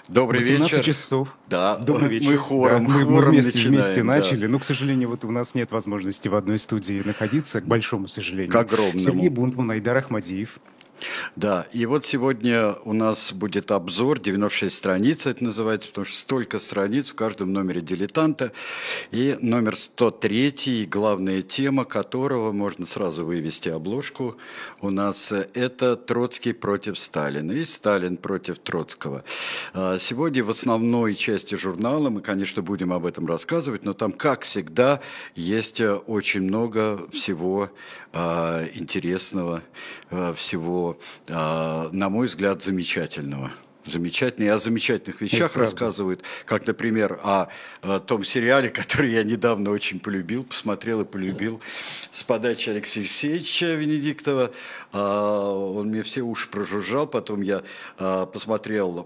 Добрый 18 вечер. часов. Да, Добрый мы вечер. Да, хором, мы хором вместе начинаем, да, начали, но, к сожалению, вот у нас нет возможности в одной студии находиться, к большому к сожалению. Сергей огромному. Бунтман, Айдар Ахмадиев. Да, и вот сегодня у нас будет обзор, 96 страниц это называется, потому что столько страниц в каждом номере «Дилетанта». И номер 103, главная тема которого, можно сразу вывести обложку, у нас это «Троцкий против Сталина» и «Сталин против Троцкого». Сегодня в основной части журнала мы, конечно, будем об этом рассказывать, но там, как всегда, есть очень много всего интересного, всего, на мой взгляд, замечательного. Замечательно. И о замечательных Это вещах правда. рассказывают, как, например, о том сериале, который я недавно очень полюбил, посмотрел и полюбил, с подачи Алексея Алексеевича Венедиктова. Он мне все уши прожужжал, потом я посмотрел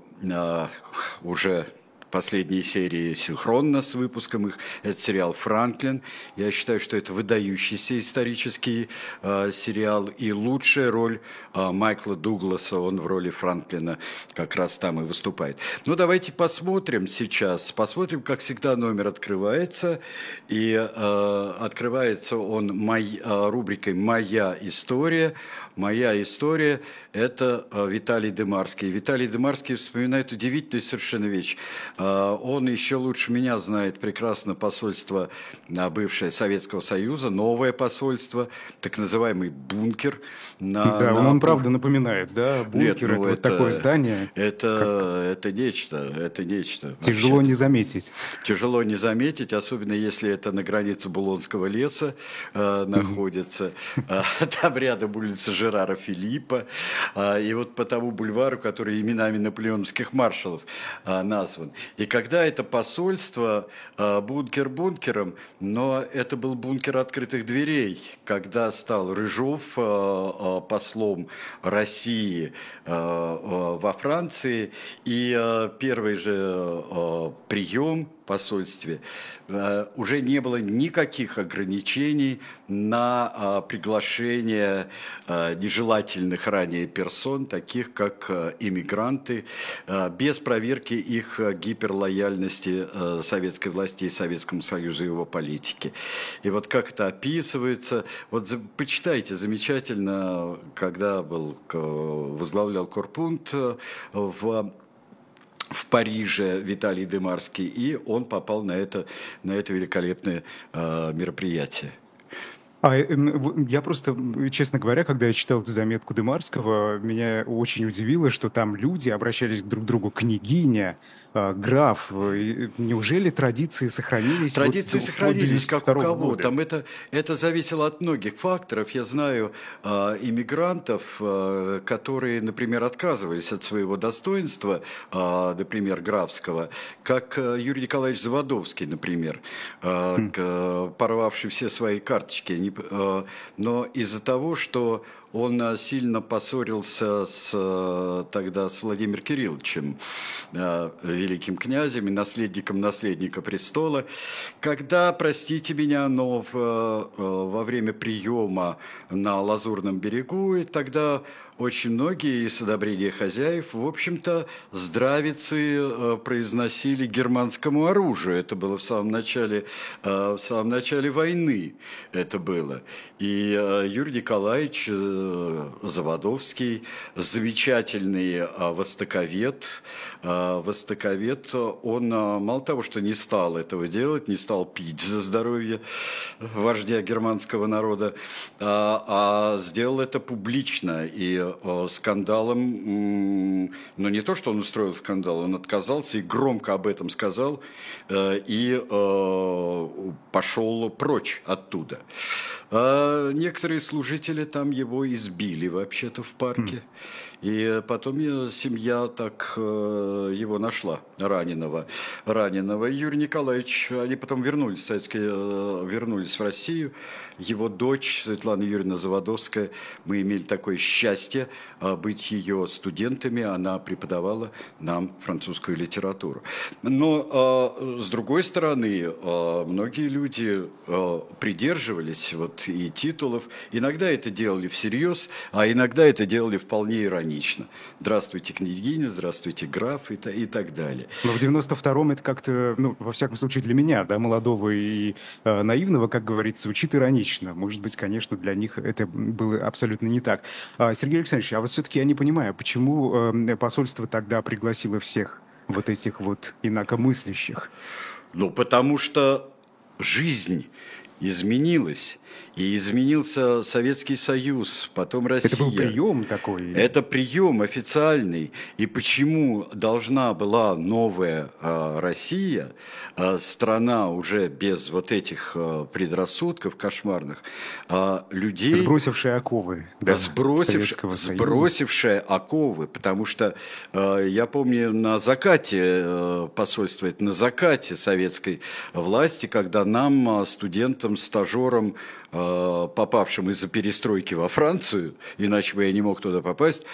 уже последние серии синхронно с выпуском их. Это сериал «Франклин». Я считаю, что это выдающийся исторический сериал. И лучшая роль Майкла Дугласа, он в роли Франклина как раз там и выступает. Ну, давайте посмотрим сейчас. Посмотрим, как всегда, номер открывается. И открывается он рубрикой «Моя история». «Моя история» – это Виталий Дымарский. Виталий Дымарский вспоминает удивительную совершенно вещь. Он еще лучше меня знает прекрасно посольство бывшее Советского Союза, новое посольство, так называемый бункер. Да, он правда напоминает, да, Нет, бункер, ну это вот такое здание, как это нечто, это нечто тяжело вообще-то. не заметить. Тяжело не заметить, особенно если это на границе Булонского леса находится. Там рядом улица Жерара Филиппа. И вот по тому бульвару, который именами наполеоновских маршалов назван. И когда это посольство, бункер бункером, но это был бункер открытых дверей, когда стал Рыжов послом России во Франции, и первый же прием в посольстве уже не было никаких ограничений на приглашение нежелательных ранее персон, таких как иммигранты, без проверки их гиперлояльности советской власти и Советскому Союзу и его политике. И вот как это описывается, вот почитайте, замечательно, когда возглавлял Корпункт в Париже Виталий Дымарский, и он попал на это великолепное мероприятие. Я просто, честно говоря, когда я читал эту заметку Дымарского, меня очень удивило, что там люди обращались друг к другу княгиня, граф. Неужели традиции сохранились Традиции вплоть до сохранились, как у 92 кого. года? Там это зависело от многих факторов. Я знаю иммигрантов, которые, например, отказывались от своего достоинства, например, графского, как Юрий Николаевич Заводовский, например, порвавший все свои карточки. Но из-за того, что он сильно поссорился тогда с Владимиром Кирилловичем, великим князем и наследником наследника престола, когда, простите меня, но во время приема на Лазурном берегу, и тогда очень многие из одобрения хозяев, в общем-то, здравицы произносили германскому оружию. Это было в самом начале войны. Это было. И Юрий Николаевич Заводовский, замечательный востоковед, он мало того, что не стал этого делать, не стал пить за здоровье вождя германского народа, а сделал это публично и скандалом, но не то, что он устроил скандал, он отказался и громко об этом сказал и пошел прочь оттуда. Некоторые служители там его избили вообще-то в парке. И потом семья так его нашла, раненого. Юрий Николаевич, они потом вернулись в Россию. Его дочь Светлана Юрьевна Заводовская, мы имели такое счастье быть ее студентами. Она преподавала нам французскую литературу. Но, с другой стороны, многие люди придерживались и титулов. Иногда это делали всерьез, а иногда это делали вполне иронично. иронично. Здравствуйте, княгиня, здравствуйте, граф и так далее. Но в 92-м это как-то, ну, во всяком случае для меня, да, молодого и наивного, как говорится, звучит иронично. Может быть, конечно, для них это было абсолютно не так. Сергей Александрович, а вот все-таки я не понимаю, почему посольство тогда пригласило всех вот этих вот инакомыслящих? Ну, потому что жизнь изменилась. И изменился Советский Союз, потом Это был Россия. прием такой? Это прием официальный. И почему должна была новая Россия, страна уже без вот этих предрассудков кошмарных, людей... Сбросившие оковы, да, Советского Союза. Сбросившая оковы, потому что я помню на закате посольства, это на закате советской власти, когда нам, студентам, стажерам, попавшим из-за перестройки во Францию, иначе бы я не мог туда попасть,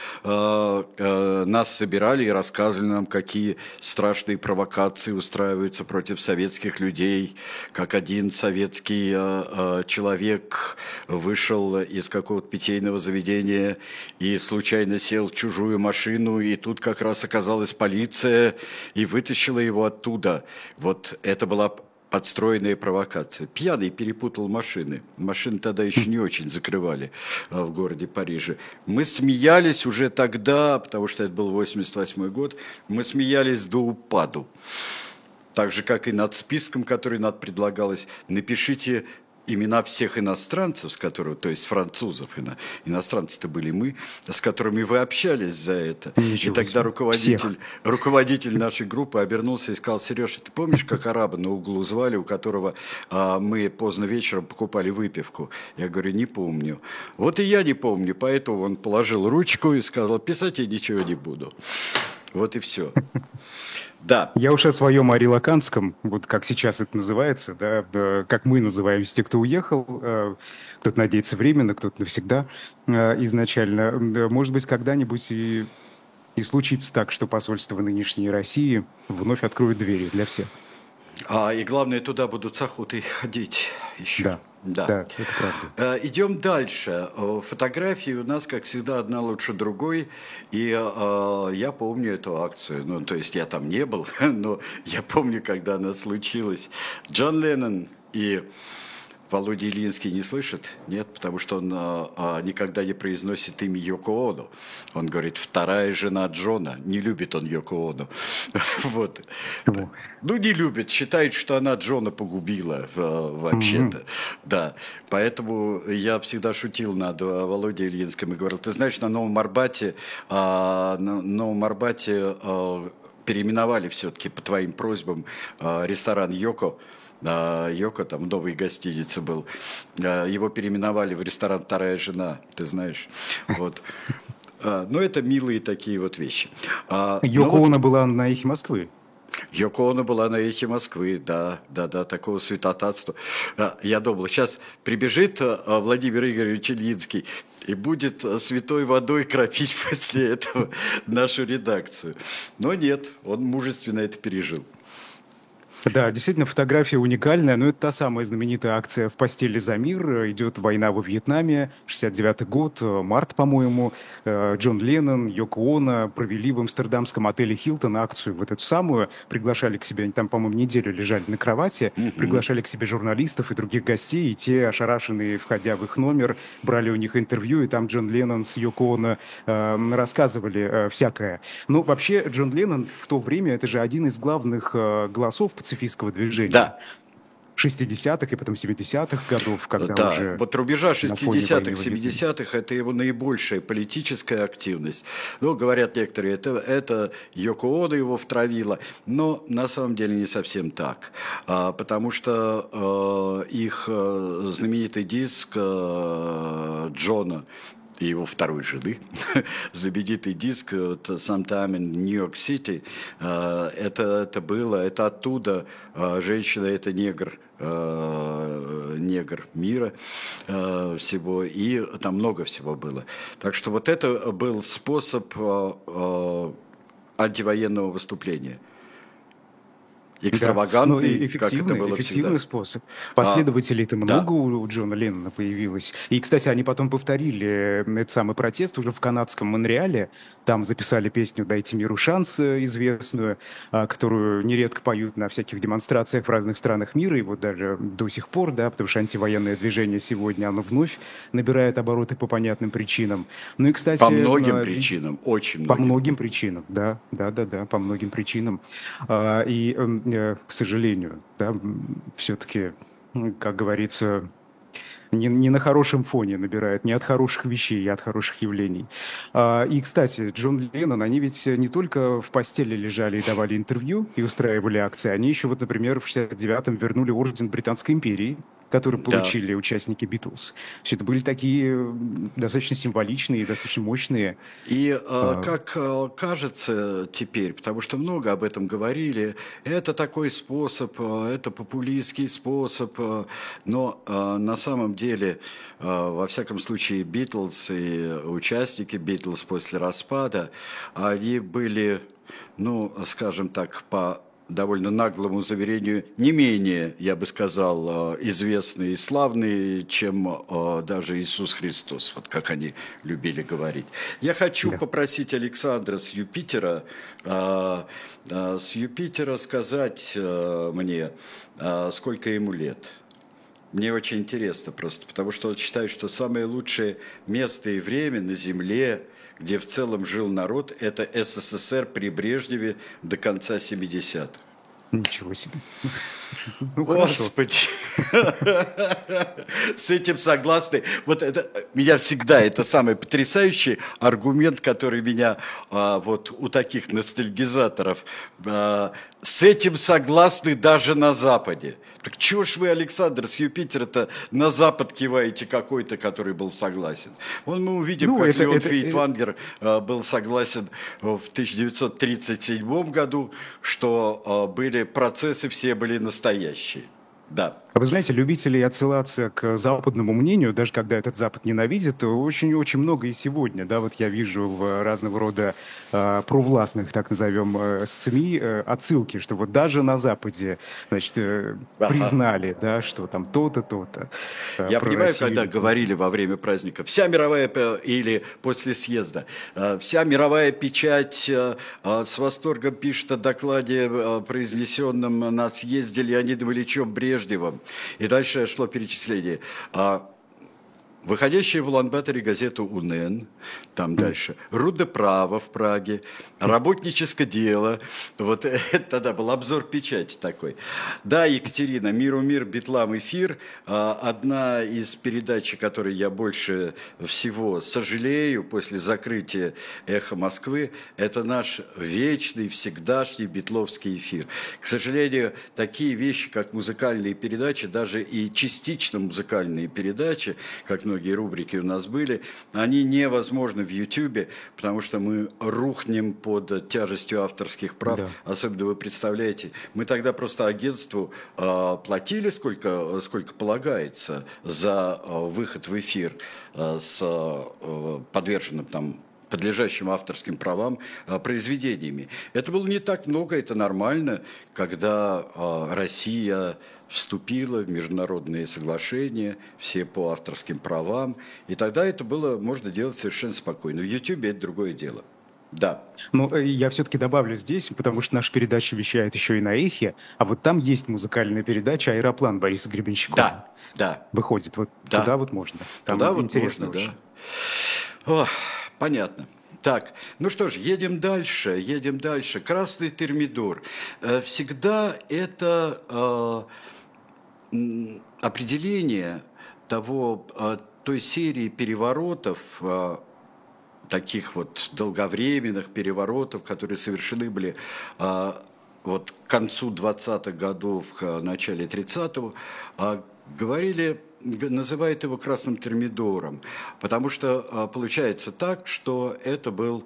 нас собирали и рассказывали нам, какие страшные провокации устраиваются против советских людей, как один советский человек вышел из какого-то питейного заведения и случайно сел в чужую машину, и тут как раз оказалась полиция и вытащила его оттуда. Вот это была подстроенная провокация. Пьяный перепутал машины. Машины тогда еще не очень закрывали в городе Париже. Мы смеялись уже тогда, потому что это был 88 год, мы смеялись до упаду. Так же, как и над списком, который нам предлагалось. Напишите имена всех иностранцев, с которыми, то есть французов, иностранцы-то были мы, с которыми вы общались за это. Ничего и тогда себе. руководитель нашей группы обернулся и сказал: Сереж, ты помнишь, как араба на углу звали, у которого мы поздно вечером покупали выпивку? Я говорю: не помню. Вот и я не помню, поэтому он положил ручку и сказал: писать я ничего не буду. Вот и все. Да. Я уж о своем арилаканском, вот как сейчас это называется, да, как мы называемся, те, кто уехал, кто-то надеется временно, кто-то навсегда изначально. Может быть, когда-нибудь и случится так, что посольство нынешней России вновь откроет двери для всех. И главное, туда будут с охотой ходить еще. Да. Да, это правда. Идем дальше. Фотографии у нас, как всегда, одна лучше другой. И я помню эту акцию. Ну, то есть я там не был, но я помню, когда она случилась. Джон Леннон и Володя Ильинский не слышит? Нет, потому что он никогда не произносит имя Йоко Оно. Он говорит: вторая жена Джона. Не любит он Йоко Оно. Вот. Ну, не любит. Считает, что она Джона погубила вообще-то. Да. Поэтому я всегда шутил над Володей Ильинским и говорил: ты знаешь, на Новом Арбате переименовали все-таки по твоим просьбам ресторан Йоко. Йоко, там новый гостиница был. Его переименовали в ресторан «Вторая жена», ты знаешь. Вот. Ну, это милые такие вот вещи. Йоко Оно была на «Эхе Москвы». Йоко Оно была на «Эхе Москвы», да, такого святотатства. Я думал, сейчас прибежит Владимир Игоревич Ильинский и будет святой водой кропить после этого нашу редакцию. Но нет, он мужественно это пережил. Да, действительно, фотография уникальная, но это та самая знаменитая акция «В постели за мир». Идет война во Вьетнаме, 69-й год, март, по-моему. Джон Леннон, Йоко Оно провели в амстердамском отеле «Хилтон» акцию вот эту самую. Приглашали к себе, они там, по-моему, неделю лежали на кровати, приглашали к себе журналистов и других гостей, и те, ошарашенные, входя в их номер, брали у них интервью, и там Джон Леннон с Йоко Оно рассказывали всякое. Ну, вообще, Джон Леннон в то время, это же один из главных голосов пацифистского движения. Да. 60-х и потом 70-х годов, когда да, уже... вот рубежа 60-х, 70-х – это его наибольшая политическая активность. Ну, говорят некоторые, это Йоко Оно его втравила, но на самом деле не совсем так. Потому что их знаменитый диск Джона и его второй жены, знаменитый диск «Sometime in New York City», это оттуда «Женщина – это негр», негр мира всего, и там много всего было. Так что вот это был способ антивоенного выступления. Да, ну и экстравагантный, как это эффективный, было всегда. эффективный способ. А, Последователей-то да, много у Джона Леннона появилось. И, кстати, они потом повторили этот самый протест уже в канадском Монреале. Там записали песню «Дайте миру шанс» известную, которую нередко поют на всяких демонстрациях в разных странах мира. И вот даже до сих пор, да, потому что антивоенное движение сегодня, оно вновь набирает обороты по понятным причинам. Ну и, по кстати, многим причинам, очень по многим. многим причинам, да, да, да, да, по многим причинам. К сожалению, да, все-таки, как говорится, не на хорошем фоне набирают, не от хороших вещей, а от хороших явлений. И, кстати, Джон Леннон, они ведь не только в постели лежали и давали интервью и устраивали акции, они еще, вот, например, в 69-м вернули орден Британской империи, который Да. получили участники Битлз. Все это были такие достаточно символичные, достаточно мощные. И э, как кажется теперь, потому что много об этом говорили, это такой способ, это популистский способ, но на самом деле, во всяком случае, Битлз и участники Битлз после распада, они были, ну, скажем так, по довольно наглому заверению, не менее, я бы сказал, известные и славные, чем даже Иисус Христос, вот как они любили говорить. Я хочу да. попросить Александра с Юпитера сказать мне, сколько ему лет. Мне очень интересно просто, потому что он считает, что самое лучшее место и время на Земле, где в целом жил народ, это СССР при Брежневе до конца 70-х. Ничего себе. Ну, хорошо. Господи, с этим согласны. Вот это меня всегда, это самый потрясающий аргумент, который меня вот у таких ностальгизаторов, с этим согласны даже на Западе. Так чего ж вы, Александр, с Юпитера-то на Запад киваете какой-то, который был согласен? Вон мы увидим, Ну, как Леон это, Фейхтвангер был согласен в 1937 году, что были процессы, все были настоящие. Да. А вы знаете, любителей отсылаться к западному мнению, даже когда этот Запад ненавидит, очень-очень много и сегодня. Да, вот я вижу в разного рода провластных, так назовем, СМИ отсылки, что вот даже на Западе, значит, Ага. признали, да, что там то-то, то-то Я про понимаю, Россию когда или то-то. говорили во время праздника, вся мировая, или после съезда, вся мировая печать с восторгом пишет о докладе, произнесенном на съезде Леонидом Ильичем Брежневым. И дальше шло перечисление. Выходящая в Улан-Баторе газета УНЕН, там дальше, Руда Право в Праге, Работническое дело, вот это тогда был обзор печати такой. Да, Екатерина, «Миру мир, Бетлам эфир», одна из передач, которой я больше всего сожалею после закрытия «Эхо Москвы», это наш вечный, всегдашний битловский эфир. К сожалению, такие вещи, как музыкальные передачи, даже и частично музыкальные передачи, как многие рубрики у нас были, они невозможны в Ютьюбе, потому что мы рухнем под тяжестью авторских прав. Да. Особенно вы представляете, мы тогда просто агентству платили сколько полагается за выход в эфир с подверженным там подлежащим авторским правам произведениями. Это было не так много, это нормально, когда Россия вступила в международные соглашения, все по авторским правам, и тогда это было можно делать совершенно спокойно. В Ютьюбе это другое дело. Да, Ну, я все-таки добавлю здесь, потому что наша передача вещает еще и на Эхе, а вот там есть музыкальная передача «Аэроплан» Бориса Гребенщикова. да, да, Выходит, вот да. туда вот можно. Туда Там вот интересно можно, очень. да. Ох, понятно. Так, ну что ж, едем дальше, едем дальше. Красный термидор. Всегда это определение той серии переворотов, таких вот долговременных переворотов, которые совершены были вот к концу 20-х годов, к начале 30-го, говорили, называют его красным термидором, потому что получается так, что это был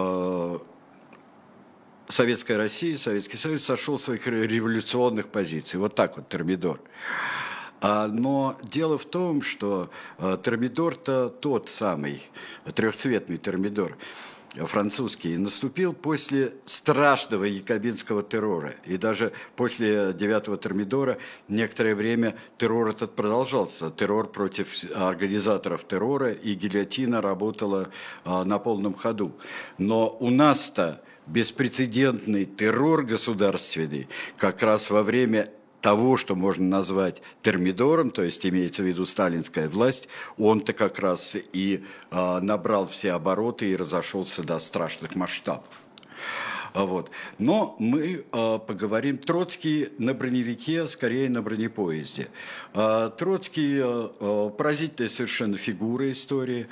Советская Россия, Советский Союз сошел с своих революционных позиций. Вот так вот термидор. Но дело в том, что термидор-то тот самый, трехцветный термидор, французский наступил после страшного якобинского террора. И даже после 9-го Термидора некоторое время террор этот продолжался. Террор против организаторов террора, и гильотина работала на полном ходу. Но у нас-то беспрецедентный террор государственный как раз во время того, что можно назвать термидором, то есть имеется в виду сталинская власть, он-то как раз и набрал все обороты и разошелся до страшных масштабов. Вот. Но мы поговорим. Троцкий на броневике, скорее на бронепоезде. Троцкий поразительная совершенно фигура истории.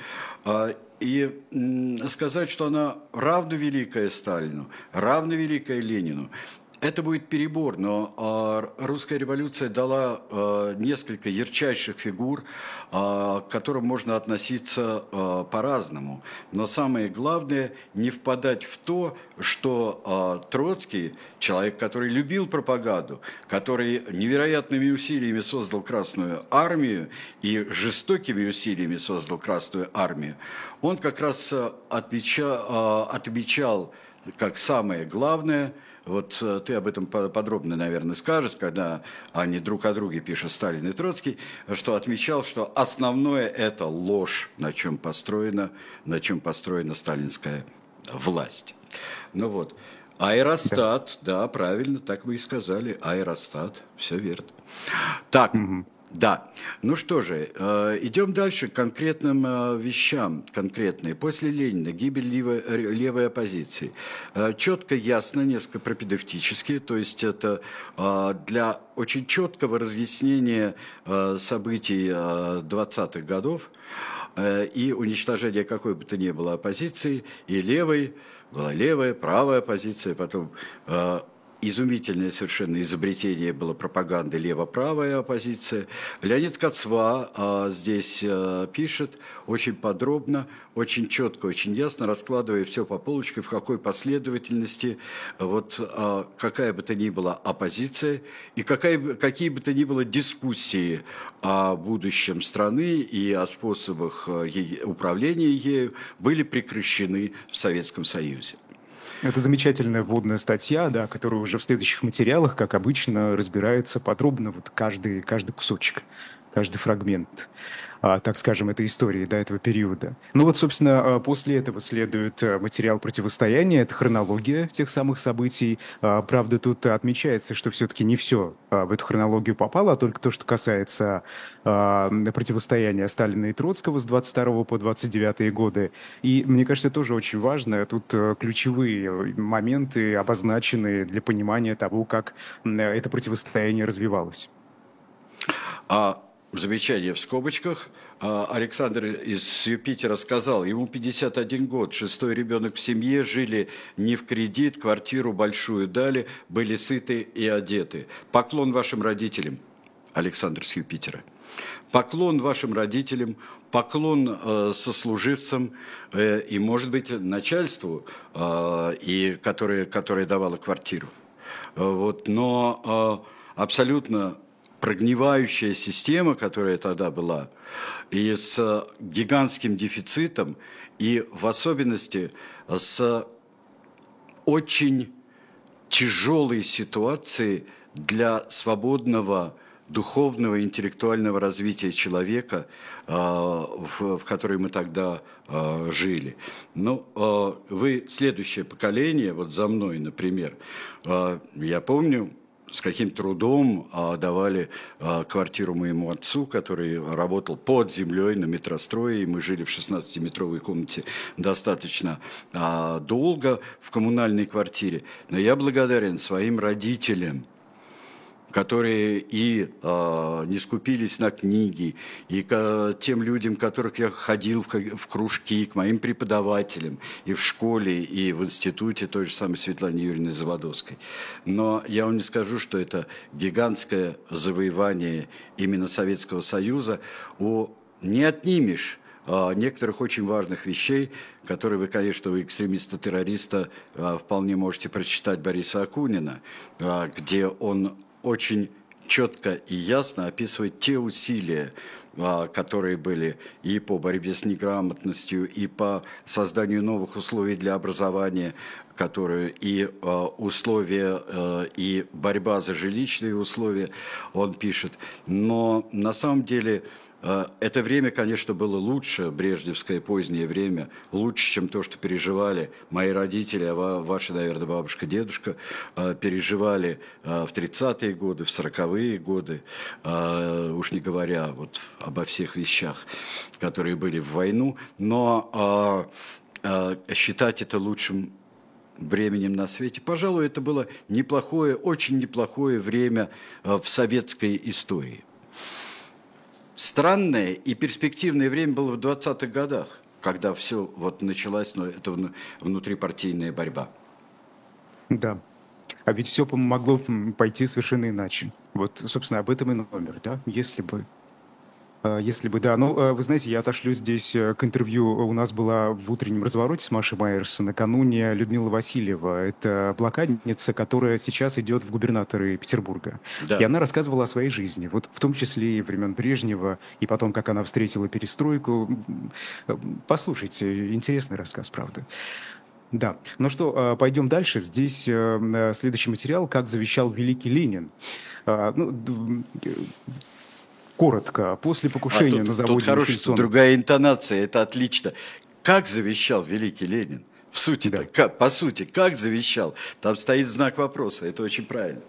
И сказать, что она равно великая Сталину, равно великая Ленину, это будет перебор, но русская революция дала несколько ярчайших фигур, к которым можно относиться по-разному. Но самое главное – не впадать в то, что Троцкий, человек, который любил пропаганду, который невероятными усилиями создал Красную Армию и жестокими усилиями создал Красную Армию, он как раз отмечал как самое главное – вот ты об этом подробно, наверное, скажешь, когда они друг о друге пишут Сталин и Троцкий, что отмечал, что основное – это ложь, на чем построена сталинская власть. Ну вот, аэростат, да, правильно, так вы и сказали, аэростат, все верно. Так. Да. Ну что же, идем дальше к конкретным вещам, конкретные. После Ленина гибель левой оппозиции. Четко, ясно, несколько пропедевтически, то есть это для очень четкого разъяснения событий 20-х годов и уничтожения какой бы то ни было оппозиции, и левой, была левая, правая оппозиция, потом... Изумительное совершенно изобретение было пропаганды лево-правая оппозиция. Леонид Кацва здесь пишет очень подробно, очень четко, очень ясно, раскладывая все по полочкам, в какой последовательности вот, какая бы то ни была оппозиция и какие бы то ни было дискуссии о будущем страны и о способах управления ею были прекращены в Советском Союзе. Это замечательная вводная статья, да, которая уже в следующих материалах, как обычно, разбирается подробно, вот каждый кусочек, каждый фрагмент, так скажем, этой истории, до этого периода. Ну вот, собственно, после этого следует материал противостояния, это хронология тех самых событий. Правда, тут отмечается, что все-таки не все в эту хронологию попало, а только то, что касается противостояния Сталина и Троцкого с 22 по 29 годы. И мне кажется, тоже очень важно, тут ключевые моменты обозначены для понимания того, как это противостояние развивалось. Замечание в скобочках. Александр из Юпитера сказал, ему 51 год, 6-й ребенок в семье, жили не в кредит, квартиру большую дали, были сыты и одеты. Поклон вашим родителям, Александр с Юпитера. Поклон вашим родителям, поклон сослуживцам и, может быть, начальству, которое давало квартиру. Вот, но абсолютно прогнивающая система, которая тогда была, и с гигантским дефицитом, и в особенности с очень тяжелой ситуацией для свободного духовного, интеллектуального развития человека, в которой мы тогда жили. Ну, вы следующее поколение, вот за мной, например, я помню, с каким трудом давали квартиру моему отцу, который работал под землей на метрострое, и мы жили в 16-метровой комнате достаточно долго в коммунальной квартире. Но я благодарен своим родителям, которые и не скупились на книги, и к тем людям, которых я ходил в кружки, к моим преподавателям и в школе, и в институте той же самой Светлане Юрьевны Заводовской. Но я вам не скажу, что это гигантское завоевание именно Советского Союза. Не отнимешь некоторых очень важных вещей, которые вы, конечно, у экстремиста-террориста вполне можете прочитать Бориса Акунина, где он очень четко и ясно описывает те усилия, которые были и по борьбе с неграмотностью, и по созданию новых условий для образования, которые и условия, и борьба за жилищные условия, он пишет. Но на самом деле это время, конечно, было лучше, брежневское позднее время, лучше, чем то, что переживали мои родители, а ваши, наверное, бабушка, дедушка, переживали в 30-е годы, в 40-е годы, уж не говоря вот обо всех вещах, которые были в войну, но считать это лучшим временем на свете, пожалуй, это было неплохое, очень неплохое время в советской истории. Странное и перспективное время было в 20-х годах, когда все вот началась, это внутрипартийная борьба. Да. А ведь все могло пойти совершенно иначе. Вот, собственно, об этом и номер, да? Если бы, да. Но, вы знаете, я отошлю здесь к интервью. У нас была в утреннем развороте с Машей Майерс накануне Людмила Васильева. Это блокадница, которая сейчас идет в губернаторы Петербурга. Да. И она рассказывала о своей жизни. Вот в том числе и времен Брежнева, и потом, как она встретила перестройку. Послушайте, интересный рассказ, правда. Да. Ну что, пойдем дальше. Здесь следующий материал «Как завещал великий Ленин». Коротко, после покушения на заводе хорошая другая интонация, это отлично. Как завещал великий Ленин? В сути, да. По сути, как завещал? Там стоит знак вопроса, это очень правильно.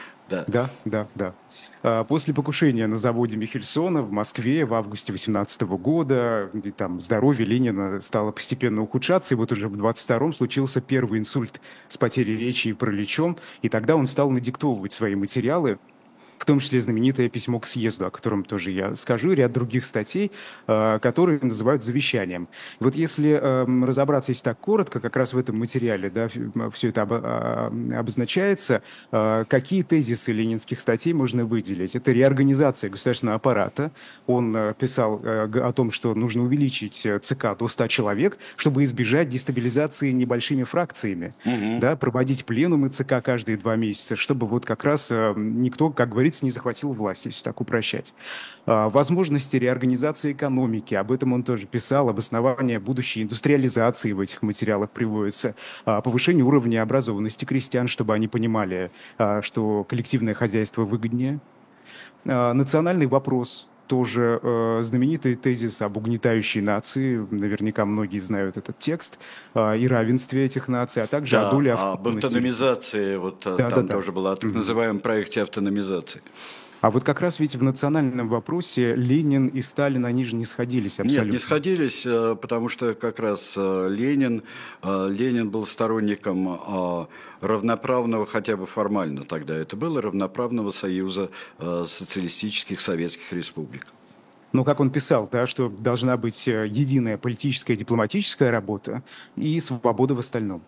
Да. После покушения на заводе Михельсона в Москве в августе 18 года там здоровье Ленина стало постепенно ухудшаться, и вот уже в 22-м случился первый инсульт с потерей речи и параличом, и тогда он стал надиктовывать свои материалы, в том числе знаменитое письмо к съезду, о котором тоже я скажу, и ряд других статей, которые называют завещанием. И вот если разобраться, если так коротко, как раз в этом материале, да, все это обозначается, какие тезисы ленинских статей можно выделить. Это реорганизация государственного аппарата. Он писал о том, что нужно увеличить ЦК до 100 человек, чтобы избежать дестабилизации небольшими фракциями, да, проводить пленумы ЦК каждые 2 месяца, чтобы вот как раз никто, как говорится, не захватил власть, если так упрощать. Возможности реорганизации экономики, об этом он тоже писал, обоснование будущей индустриализации в этих материалах приводится, повышение уровня образованности крестьян, чтобы они понимали, что коллективное хозяйство выгоднее. Национальный вопрос, тоже знаменитый тезис об угнетающей нации, наверняка многие знают этот текст, и равенстве этих наций, а также о доле автономности. Об автономизации, там тоже была о так называемом проекте автономизации. А вот как раз ведь в национальном вопросе Ленин и Сталин, они же не сходились абсолютно. Нет, не сходились, потому что как раз Ленин был сторонником равноправного, хотя бы формально тогда это было, равноправного союза социалистических советских республик. Ну, как он писал, да, что должна быть единая политическая и дипломатическая работа и свобода в остальном.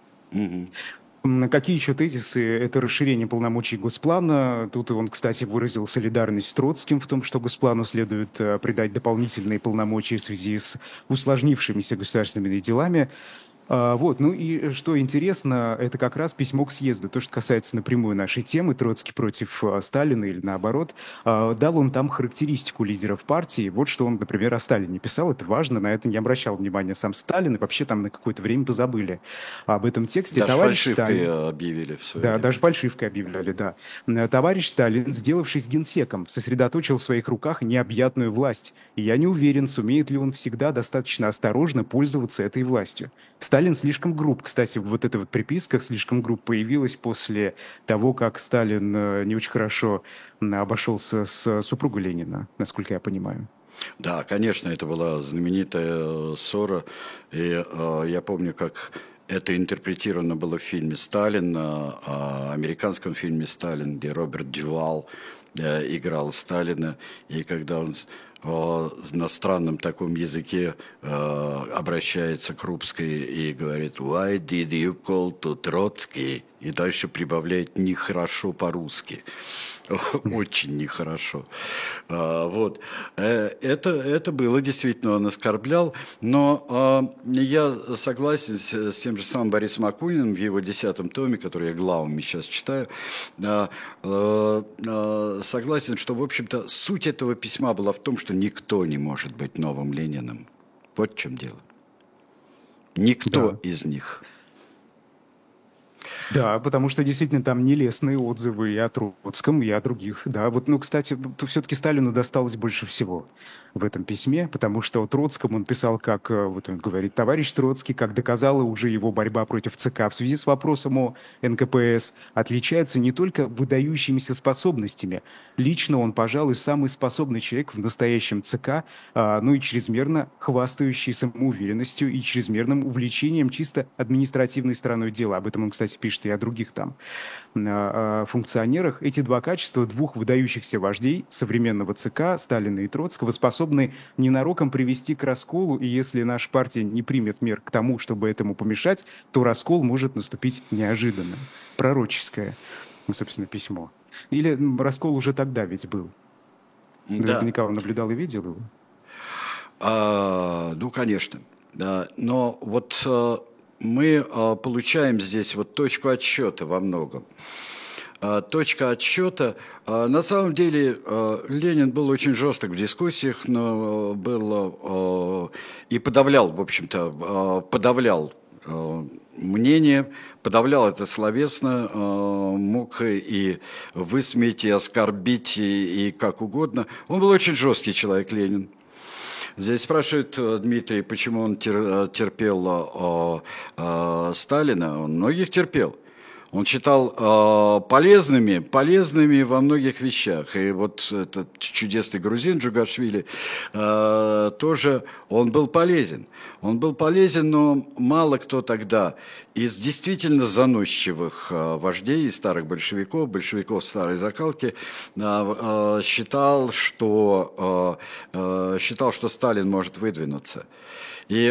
Какие еще тезисы? Это расширение полномочий Госплана. Тут он, кстати, выразил солидарность с Троцким в том, что Госплану следует придать дополнительные полномочия в связи с усложнившимися государственными делами. Вот, ну и что интересно, это как раз письмо к съезду, то, что касается напрямую нашей темы, Троцкий против Сталина или наоборот. Дал он там характеристику лидеров партии, вот что он, например, о Сталине писал, это важно, на это не обращал внимания сам Сталин, и вообще там на какое-то время позабыли об этом тексте. Даже фальшивкой объявили в свое время. Да, даже фальшивкой объявляли, да. Товарищ Сталин, сделавшись генсеком, сосредоточил в своих руках необъятную власть, и я не уверен, сумеет ли он всегда достаточно осторожно пользоваться этой властью. Сталин слишком груб. Кстати, вот эта вот приписка «слишком груб» появилась после того, как Сталин не очень хорошо обошелся с супругой Ленина, насколько я понимаю. Да, конечно, это была знаменитая ссора. И я помню, как это интерпретировано было в фильме «Сталин», американском фильме «Сталин», где Роберт Дювал играл Сталина, и когда он на странном таком языке обращается к Крупской и говорит «Why did you call to Троцкий?» И дальше прибавляет «нехорошо по-русски». Очень нехорошо. Вот. Это было, действительно, он оскорблял, но я согласен с тем же самым Борисом Акуниным в его 10-м томе, который я главами сейчас читаю, согласен, что, в общем-то, суть этого письма была в том, что никто не может быть новым Лениным. Вот в чем дело. Никто из них. Да, потому что действительно там нелестные отзывы и о Троцком, и о других. Да, вот, ну, кстати, все-таки Сталину досталось больше всего в этом письме, потому что о Троцком он писал, как, вот он говорит, товарищ Троцкий, как доказала уже его борьба против ЦК в связи с вопросом о НКПС, отличается не только выдающимися способностями. Лично он, пожалуй, самый способный человек в настоящем ЦК, ну и чрезмерно хвастающий самоуверенностью и чрезмерным увлечением чисто административной стороной дела. Об этом он, кстати, пишет и о других там функционерах. Эти два качества двух выдающихся вождей современного ЦК, Сталина и Троцкого, способны ненароком привести к расколу, и если наша партия не примет мер к тому, чтобы этому помешать, то раскол может наступить неожиданно. Пророческое, собственно, письмо. Или раскол уже тогда ведь был? Да. Наверняка он наблюдал и видел его? Ну, конечно. Да. Но вот мы получаем здесь вот точку отсчета во многом. Точка отсчета. На самом деле Ленин был очень жесток в дискуссиях, но был и подавлял, в общем-то, подавлял мнение, подавлял это словесно, мог и высмеять, и оскорбить, и как угодно. Он был очень жесткий человек, Ленин. Здесь спрашивает Дмитрий, почему он терпел Сталина. Он многих терпел. Он считал полезными во многих вещах. И вот этот чудесный грузин Джугашвили тоже, он был полезен. Он был полезен, но мало кто тогда из действительно заносчивых вождей, из старых большевиков старой закалки, считал, что Сталин может выдвинуться. И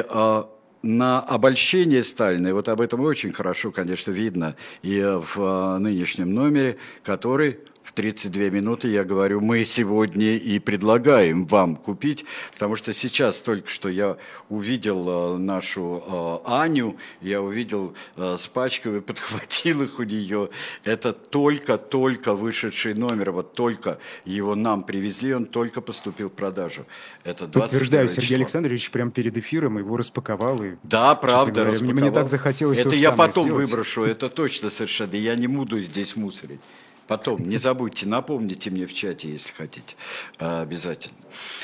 на обольщение Сталина, и вот об этом очень хорошо, конечно, видно и в нынешнем номере, который в 32 минуты, я говорю, мы сегодня и предлагаем вам купить, потому что сейчас только что я увидел нашу Аню, я увидел с пачками, подхватил их у нее. Это только вышедший номер, вот только его нам привезли, он только поступил в продажу. Это 21 Подтверждаю, Сергей Александрович прям перед эфиром его распаковал. И, да, правда, говоря, мне так захотелось. Это я потом выброшу, это точно совершенно, я не буду здесь мусорить. Потом, не забудьте, напомните мне в чате, если хотите, обязательно.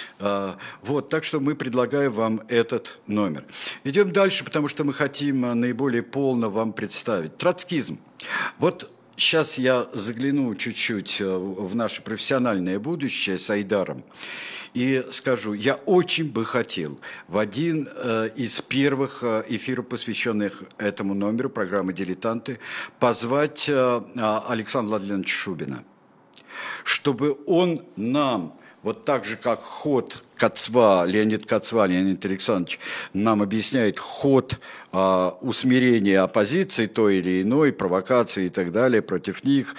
Вот, так что мы предлагаем вам этот номер. Идем дальше, потому что мы хотим наиболее полно вам представить. Троцкизм. Вот сейчас я загляну чуть-чуть в наше профессиональное будущее с Айдаром. И скажу, я очень бы хотел в один из первых эфиров, посвященных этому номеру программы «Дилетанты», позвать Александра Владимировича Шубина, чтобы он нам, вот так же, как ход Леонид Александрович нам объясняет ход усмирения оппозиции той или иной, провокации и так далее, против них,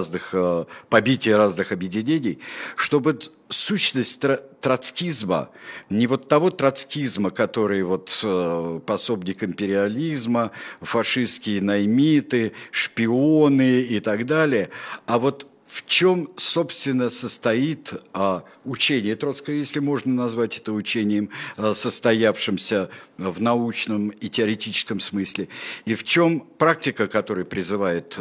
побития разных объединений, чтобы сущность троцкизма, не вот того троцкизма, который вот пособник империализма, фашистские наймиты, шпионы и так далее, а вот в чем, собственно, состоит учение Троцкого, если можно назвать это учением, состоявшимся в научном и теоретическом смысле, и в чем практика, которую призывает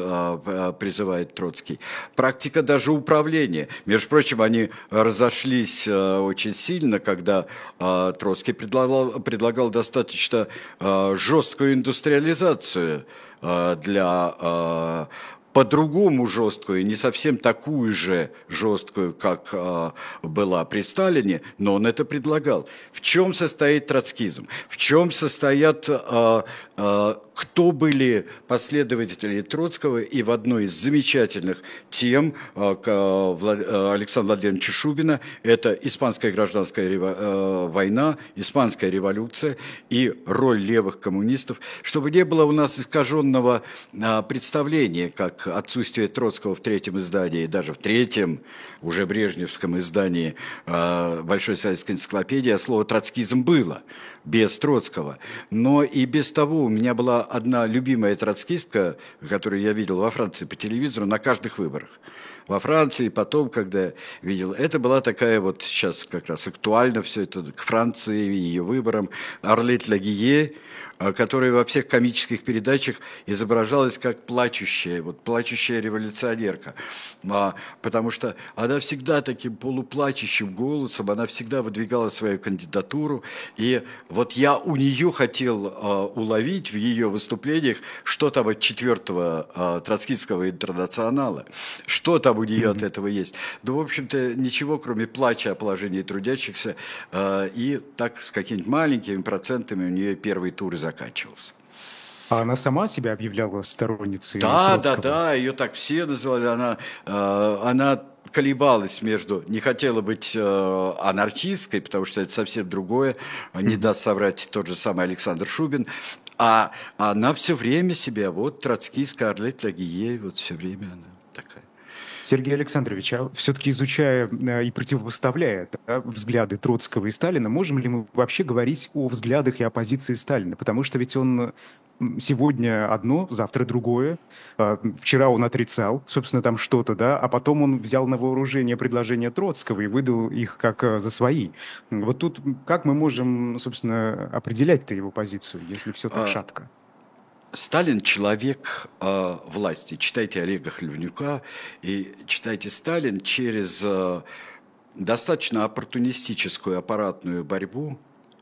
Троцкий, практика даже управления. Между прочим, они разошлись очень сильно, когда Троцкий предлагал достаточно жесткую индустриализацию для по-другому жесткую, не совсем такую же жесткую, как была при Сталине, но он это предлагал. В чем состоит троцкизм? В чем состоят, кто были последователи Троцкого, и в одной из замечательных тем Александра Владимировича Шубина это испанская гражданская война, испанская революция и роль левых коммунистов, чтобы не было у нас искаженного представления, как отсутствие Троцкого в третьем издании, даже в третьем, уже брежневском издании Большой советской энциклопедии, а слово «троцкизм» было без Троцкого. Но и без того у меня была одна любимая троцкистка, которую я видел во Франции по телевизору на каждых выборах. Во Франции, потом, когда видел, это была такая вот, сейчас как раз актуально все это к Франции и ее выборам, Арлет Лагие, которая во всех комических передачах изображалась как плачущая, вот плачущая революционерка, потому что она всегда таким полуплачущим голосом, она всегда выдвигала свою кандидатуру, и вот я у нее хотел уловить в ее выступлениях, что там от четвертого троцкистского интернационала, что там у нее от этого есть. Ну, в общем-то, ничего, кроме плача о положении трудящихся, и так с какими-то маленькими процентами у нее первый тур заканчивался. А она сама себя объявляла сторонницей Да, Троцкого? ее так все называли. Она колебалась между, не хотела быть анархисткой, потому что это совсем другое, не даст соврать тот же самый Александр Шубин, а она все время себя, вот троцкистская Арлет Лагие, вот все время она такая. Сергей Александрович, а все-таки изучая и противопоставляя взгляды Троцкого и Сталина, можем ли мы вообще говорить о взглядах и оппозиции Сталина? Потому что ведь он сегодня одно, завтра другое. Вчера он отрицал, собственно, там что-то, да, а потом он взял на вооружение предложения Троцкого и выдал их как за свои. Вот тут как мы можем, собственно, определять-то его позицию, если все так шатко? Сталин – человек власти. Читайте Олега Хлевнюка и читайте Сталин через достаточно оппортунистическую аппаратную борьбу.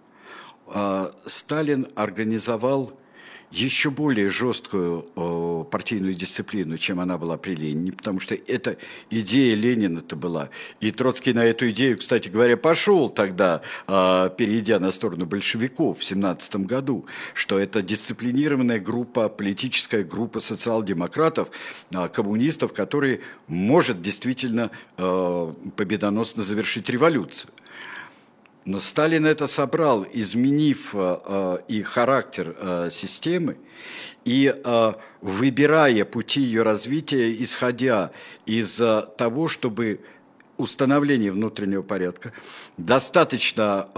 Сталин организовал еще более жесткую партийную дисциплину, чем она была при Ленине, потому что это идея Ленина-то была. И Троцкий на эту идею, кстати говоря, пошел тогда, перейдя на сторону большевиков в 1917 году, что это дисциплинированная группа, политическая группа социал-демократов, коммунистов, которые может действительно победоносно завершить революцию. Но Сталин это собрал, изменив и характер системы, и выбирая пути ее развития, исходя из того, чтобы установление внутреннего порядка достаточно,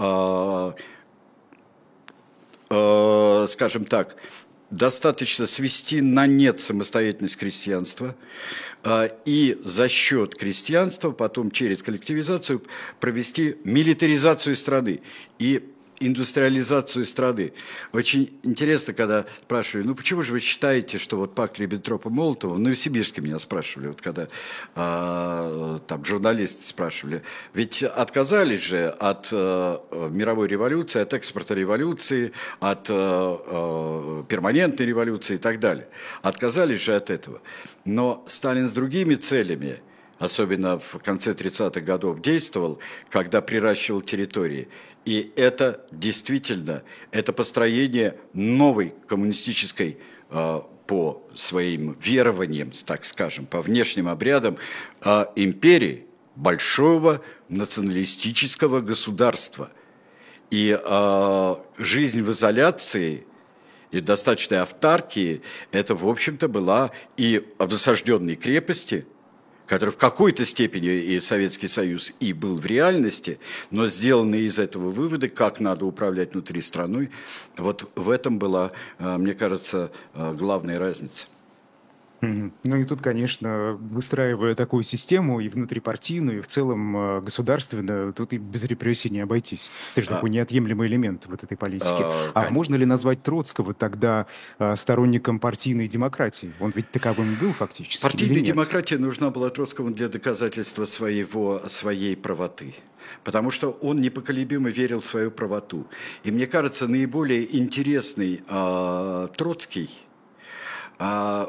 скажем так, достаточно свести на нет самостоятельность крестьянства и за счет крестьянства потом через коллективизацию провести милитаризацию страны и индустриализацию страны. Очень интересно, когда спрашивали, ну почему же вы считаете, что вот пакт Риббентропа-Молотова, в Новосибирске меня спрашивали, вот когда там журналисты спрашивали, ведь отказались же от мировой революции, от экспорта революции, от перманентной революции и так далее. Отказались же от этого. Но Сталин с другими целями, особенно в конце 30-х годов, действовал, когда приращивал территории. И это действительно, это построение новой коммунистической по своим верованиям, так скажем, по внешним обрядам империи, большого националистического государства. И жизнь в изоляции и достаточной автаркии, это, в общем-то, была и в осажденной крепости, который в какой-то степени и Советский Союз и был в реальности, но сделанные из этого выводы, как надо управлять внутри страной, вот в этом была, мне кажется, главная разница. Ну и тут, конечно, выстраивая такую систему и внутрипартийную, и в целом государственную, тут и без репрессий не обойтись. Это же такой неотъемлемый элемент вот этой политики. А можно ли назвать Троцкого тогда сторонником партийной демократии? Он ведь таковым был фактически. Партийная демократия нужна была Троцкому для доказательства своей правоты. Потому что он непоколебимо верил в свою правоту. И мне кажется, наиболее интересный Троцкий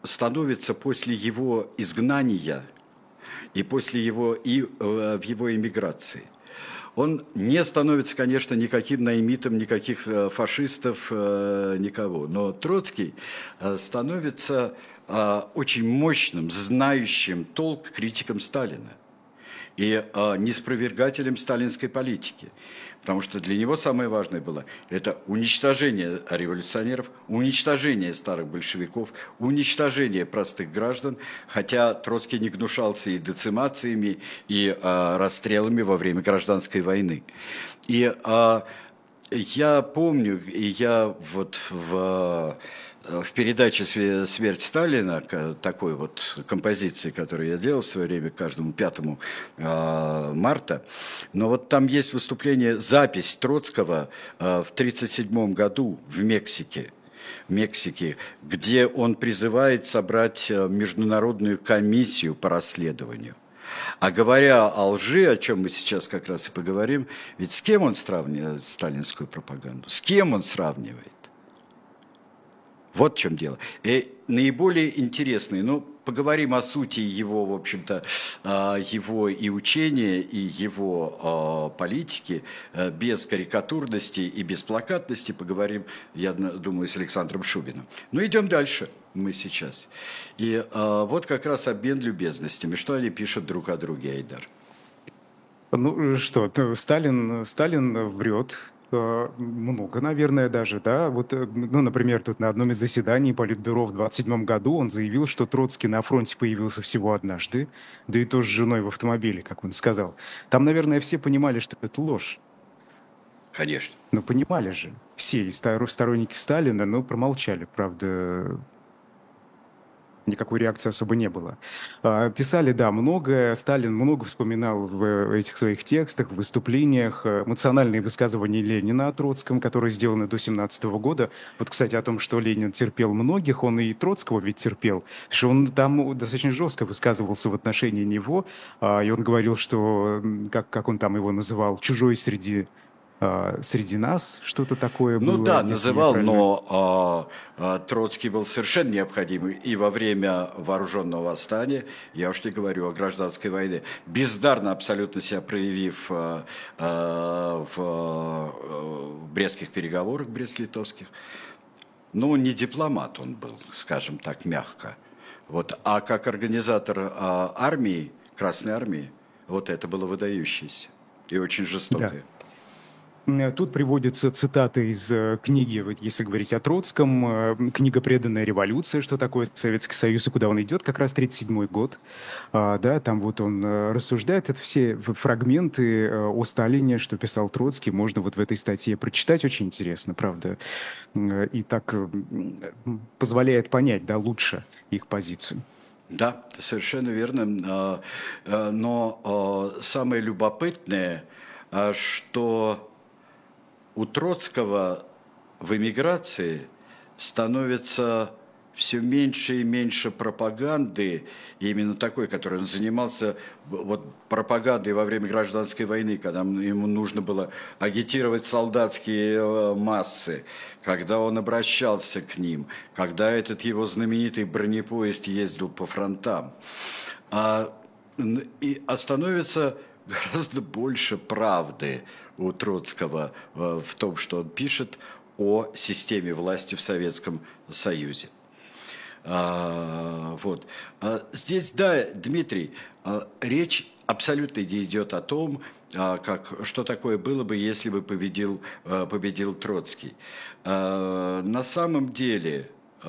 становится после его изгнания и после его, в его эмиграции. Он не становится, конечно, никаким наймитом, никаких фашистов, никого. Но Троцкий становится очень мощным, знающим толк критиком Сталина и неспровергателем сталинской политики. Потому что для него самое важное было это уничтожение революционеров, уничтожение старых большевиков, уничтожение простых граждан, хотя Троцкий не гнушался и децимациями, и расстрелами во время гражданской войны. И я помню, и я вот в передаче «Смерть Сталина», такой вот композиции, которую я делал в свое время каждому 5 марта, но вот там есть выступление, запись Троцкого в 1937 году в Мексике, где он призывает собрать международную комиссию по расследованию. А говоря о лжи, о чем мы сейчас как раз и поговорим, ведь с кем он сравнивает сталинскую пропаганду? С кем он сравнивает? Вот в чем дело. И наиболее интересный, поговорим о сути его, в общем-то, его и учения, и его политики, без карикатурности и без плакатности поговорим, я думаю, с Александром Шубиным. Идем дальше мы сейчас. И вот как раз обмен любезностями. Что они пишут друг о друге, Айдар? Сталин врет. Много, наверное, даже, да. Вот, например, тут на одном из заседаний Политбюро в 1927 году он заявил, что Троцкий на фронте появился всего однажды, да и то с женой в автомобиле, как он сказал. Там, наверное, все понимали, что это ложь. Конечно. Но понимали же. Все, и сторонники Сталина, но промолчали, правда. Никакой реакции особо не было. Писали, да, многое. Сталин много вспоминал в этих своих текстах, в выступлениях. Эмоциональные высказывания Ленина о Троцком, которые сделаны до 1917 года. Вот, кстати, о том, что Ленин терпел многих, он и Троцкого ведь терпел. Что он там достаточно жестко высказывался в отношении него. И он говорил, что, как он там его называл, чужой среди нас, что-то такое было. Да, называл, но Троцкий был совершенно необходимый и во время вооруженного восстания, я уж не говорю о гражданской войне, бездарно абсолютно себя проявив в брестских переговорах, брест-литовских. Не дипломат он был, скажем так, мягко. А как организатор армии, Красной армии, это было выдающееся и очень жестокое. Да. Тут приводятся цитаты из книги, если говорить о Троцком, книга «Преданная революция», что такое Советский Союз и куда он идет, как раз 1937 год. Да, там он рассуждает, это все фрагменты о Сталине, что писал Троцкий, можно в этой статье прочитать, очень интересно, правда, и так позволяет понять, лучше их позицию. Да, совершенно верно, но самое любопытное, что у Троцкого в эмиграции становится все меньше и меньше пропаганды, именно такой, которой он занимался пропагандой во время гражданской войны, когда ему нужно было агитировать солдатские массы, когда он обращался к ним, когда этот его знаменитый бронепоезд ездил по фронтам. И становится гораздо больше правды у Троцкого в том, что он пишет о системе власти в Советском Союзе. Здесь, да, Дмитрий, речь абсолютно не идет о том, что такое было бы, если бы победил Троцкий. На самом деле,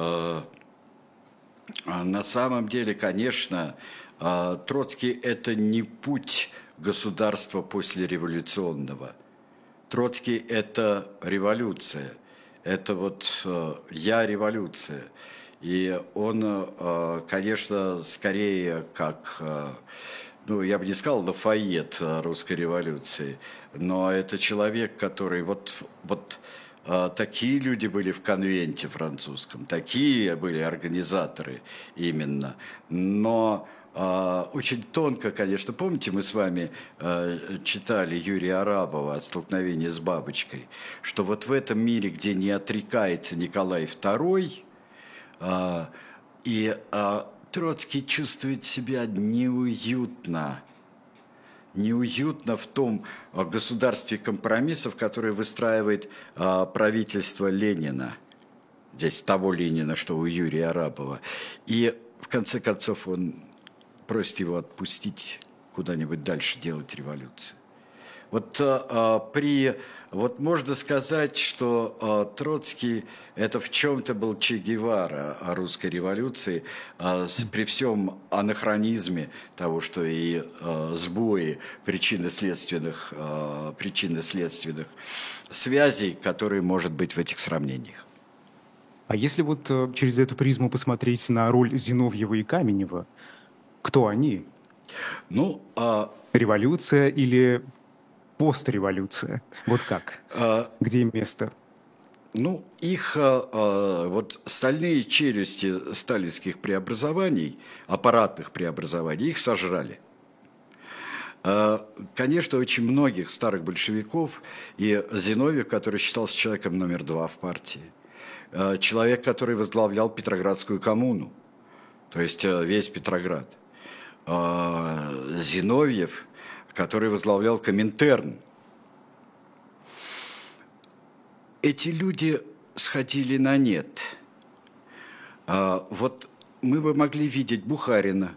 конечно, Троцкий – это не путь государства послереволюционного. Троцкий – это революция, это «я революция». И он, конечно, скорее как, я бы не сказал Лафайет русской революции, но это человек, который такие люди были в конвенте французском, такие были организаторы именно, но очень тонко, конечно, помните, мы с вами читали Юрия Арабова «Столкновение с бабочкой», что в этом мире, где не отрекается Николай II, Троцкий чувствует себя неуютно в том государстве компромиссов, которое выстраивает правительство Ленина. Здесь того Ленина, что у Юрия Арапова. И в конце концов он просит его отпустить куда-нибудь дальше делать революцию. Вот можно сказать, что Троцкий это в чем-то был Че Гевара русской революции, при всем анахронизме того, что и сбои причинно-следственных связей, которые может быть в этих сравнениях. А если вот через эту призму посмотреть на роль Зиновьева и Каменева, кто они? Революция или постреволюция? Вот как? Где им место? Их стальные челюсти сталинских преобразований, аппаратных преобразований, их сожрали. Конечно, очень многих старых большевиков, и Зиновьев, который считался человеком номер 2 в партии, человек, который возглавлял Петроградскую коммуну, то есть весь Петроград, Зиновьев, который возглавлял Коминтерн. Эти люди сходили на нет. Вот мы бы могли видеть Бухарина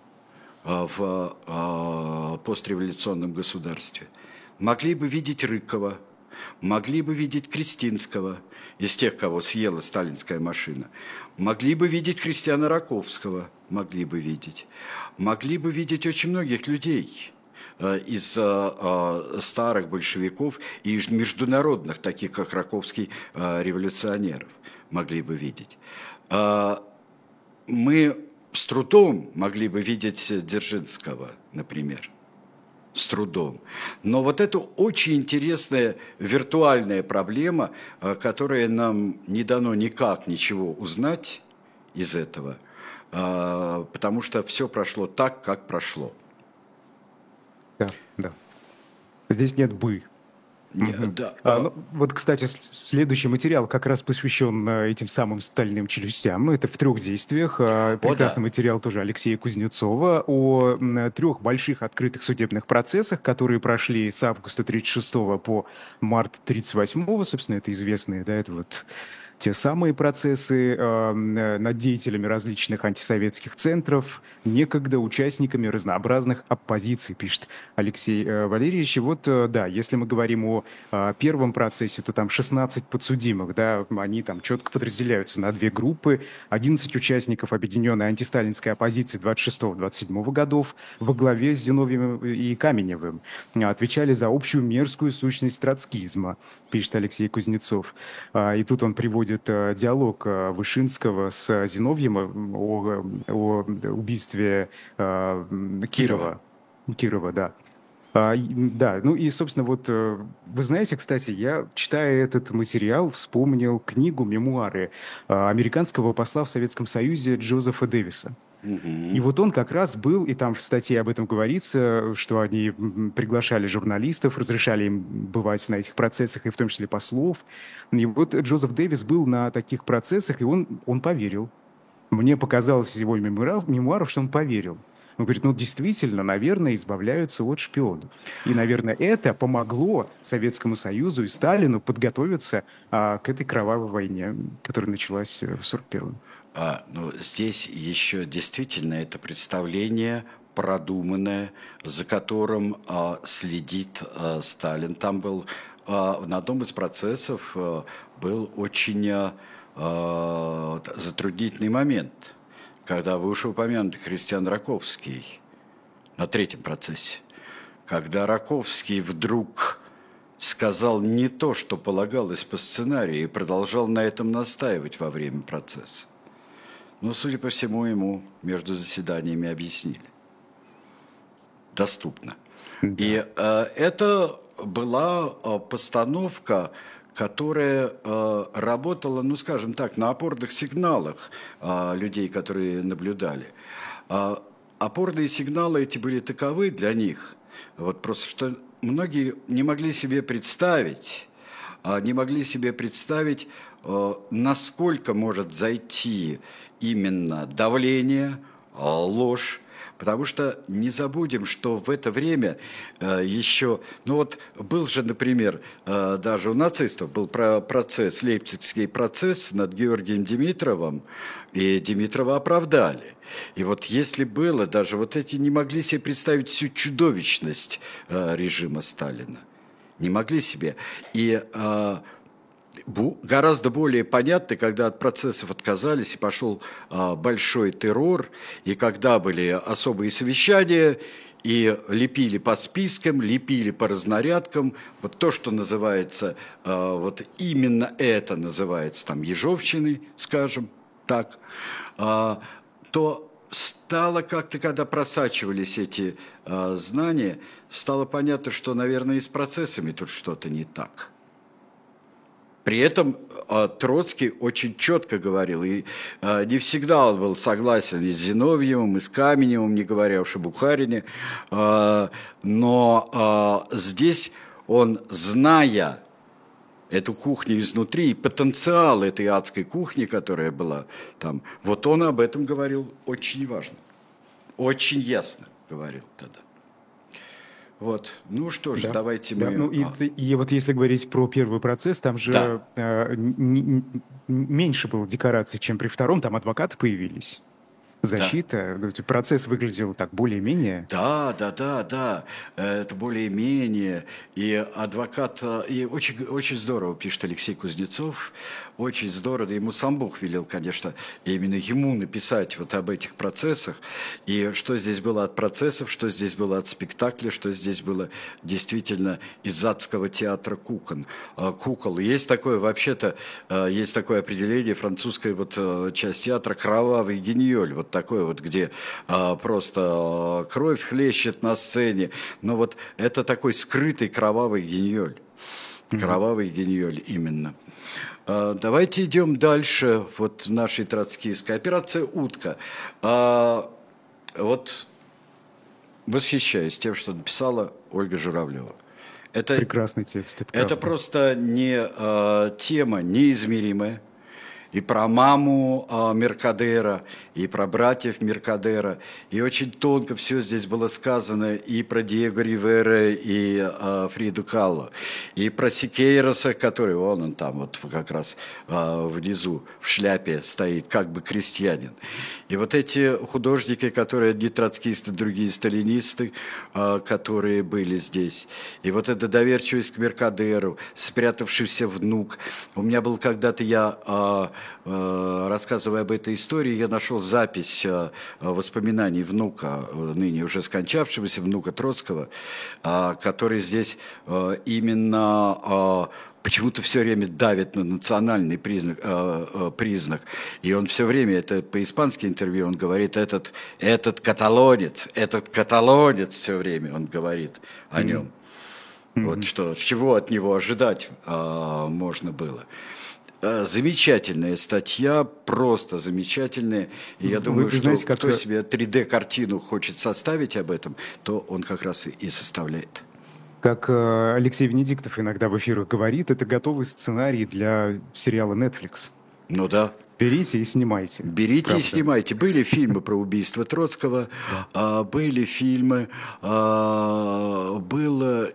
в постреволюционном государстве, могли бы видеть Рыкова, могли бы видеть Крестинского, из тех, кого съела сталинская машина, могли бы видеть Христиана Раковского, могли бы видеть очень многих людей из старых большевиков и из международных, таких как Раковский, революционеров, могли бы видеть. Мы с трудом могли бы видеть Дзержинского, например. С трудом. Но вот это очень интересная виртуальная проблема, которая нам не дано никак ничего узнать из этого, потому что все прошло так, как прошло. Да. Здесь нет «бы». Да. Вот, кстати, следующий материал как раз посвящен этим самым стальным челюстям. Это в 3 действиях. Прекрасный материал тоже Алексея Кузнецова о 3 больших открытых судебных процессах, которые прошли с августа 1936 по март 1938. Собственно, это известные, это вот те самые процессы над деятелями различных антисоветских центров, некогда участниками разнообразных оппозиций, пишет Алексей Валерьевич. И вот, если мы говорим о первом процессе, то там 16 подсудимых, они там четко подразделяются на 2 группы, 11 участников объединенной антисталинской оппозиции 26-27 годов во главе с Зиновьевым и Каменевым отвечали за общую мерзкую сущность троцкизма, пишет Алексей Кузнецов. И тут он приводит диалог Вышинского с Зиновьевым о убийстве Кирова, да. И, собственно, вот вы знаете, кстати, я, читая этот материал, вспомнил книгу, мемуары американского посла в Советском Союзе Джозефа Дэвиса. И вот он как раз был, и там в статье об этом говорится, что они приглашали журналистов, разрешали им бывать на этих процессах, и в том числе послов. И вот Джозеф Дэвис был на таких процессах, и он поверил. Мне показалось из его мемуаров, что он поверил. Он говорит, действительно, наверное, избавляются от шпионов. И, наверное, это помогло Советскому Союзу и Сталину подготовиться к этой кровавой войне, которая началась в 1941-м. Здесь еще действительно это представление продуманное, за которым следит Сталин. Там был на одном из процессов был очень затруднительный момент, когда вышеупомянутый Христиан Раковский на 3-м процессе, когда Раковский вдруг сказал не то, что полагалось по сценарию, и продолжал на этом настаивать во время процесса. Судя по всему, ему между заседаниями объяснили. Доступно. Да. И это была постановка, которая работала, скажем так, на опорных сигналах людей, которые наблюдали. Опорные сигналы эти были таковы для них, просто что многие не могли себе представить, не могли себе представить, насколько может зайти именно давление, ложь. Потому что не забудем, что в это время еще, ну вот был же, например, даже у нацистов был процесс, Лейпцигский процесс над Георгием Димитровым, и Димитрова оправдали. И вот если было, даже вот эти не могли себе представить всю чудовищность режима Сталина. Не могли себе. И гораздо более понятно, когда от процессов отказались и пошел большой террор, и когда были особые совещания, и лепили по спискам, лепили по разнарядкам, вот то, что называется, вот именно это называется там ежовщиной, скажем так, то стало как-то, когда просачивались эти знания, стало понятно, что, наверное, и с процессами тут что-то не так. При этом Троцкий очень четко говорил, и не всегда он был согласен и с Зиновьевым, и с Каменевым, не говоря уж о Бухарине, но здесь он, зная эту кухню изнутри, и потенциал этой адской кухни, которая была там, вот он об этом говорил очень важно, очень ясно говорил тогда. Вот, ну что же, Да, давайте да. мы... Ну и вот если говорить про первый процесс, там же Да. меньше было декораций, чем при втором, там адвокаты появились, Да. защита, процесс выглядел так более-менее. Да, да, да, да, это более-менее, и адвокат, и очень, очень здорово пишет Алексей Кузнецов, очень здорово, ему сам Бог велел, конечно, именно ему написать вот об этих процессах, и что здесь было от процессов, что здесь было от спектакля, что здесь было действительно из адского театра кукол. Есть такое, вообще-то, есть такое определение французской вот часть театра «кровавый гиньоль», вот такое вот, где просто кровь хлещет на сцене, но вот это такой скрытый кровавый гиньоль. Кровавый гиньоль именно. Давайте идем дальше вот в нашей троцкистской. Операция «Утка». Вот восхищаюсь тем, что написала Ольга Журавлева. Прекрасный текст, это Это правда. просто не тема неизмеримая. И про маму Меркадера, и про братьев Меркадера. И очень тонко все здесь было сказано и про Диего Ривера, и Фриду Калло, и про Сикейроса, который, он там вот как раз внизу в шляпе стоит, как бы крестьянин. И вот эти художники, которые одни троцкисты, другие сталинисты, которые были здесь. И вот эта доверчивость к Меркадеру, спрятавшийся внук. У меня был когда-то рассказывая об этой истории, я нашел запись воспоминаний внука, ныне уже скончавшегося внука Троцкого, который здесь именно почему-то все время давит на национальный признак. И он все время, это по-испански интервью, он говорит, этот каталонец все время, он говорит о нем. Вот что, чего от него ожидать можно было. Замечательная статья, просто замечательная. И я думаю, что знаете, кто себе 3D-картину хочет составить об этом, то он как раз и составляет. Как Алексей Венедиктов иногда в эфирах говорит, это готовый сценарий для сериала Netflix. Ну да. Берите и снимайте. Берите Правда. и снимайте. Были фильмы про убийство Троцкого, были фильмы, было